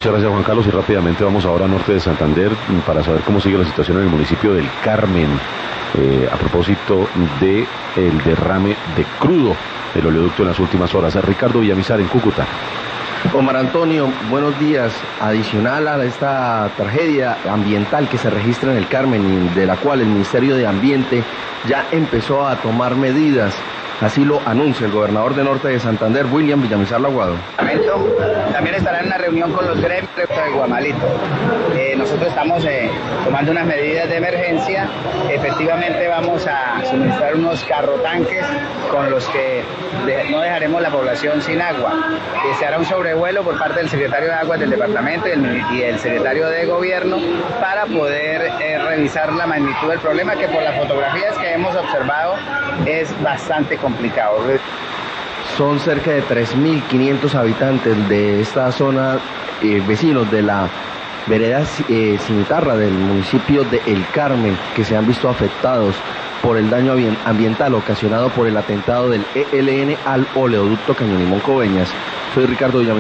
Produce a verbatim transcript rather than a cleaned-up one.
Muchas gracias, Juan Carlos, y rápidamente vamos ahora a norte de Santander para saber cómo sigue la situación en el municipio del Carmen, eh, a propósito de el derrame de crudo del oleoducto en las últimas horas. Ricardo Villamizar en Cúcuta. Omar Antonio, buenos días. Adicional a esta tragedia ambiental que se registra en el Carmen, de la cual el Ministerio de Ambiente ya empezó a tomar medidas, así lo anuncia el gobernador de Norte de Santander, William Villamizar Laguado. También estará en una reunión con los gremios de Guamalito. Eh, nosotros estamos eh, tomando unas medidas de emergencia. Efectivamente vamos a suministrar unos carrotanques con los que de, no dejaremos la población sin agua. Eh, se hará un sobrevuelo por parte del secretario de Aguas del departamento y el, y el secretario de Gobierno para poder eh, revisar la magnitud del problema, que por las fotografías que hemos observado es bastante complicado. Son cerca de tres mil quinientos habitantes de esta zona, eh, vecinos de la vereda eh, Cimitarra del municipio de El Carmen, que se han visto afectados por el daño ambiental ocasionado por el atentado del E L N al oleoducto Cañón Limón Coveñas. Soy Ricardo Villamizar.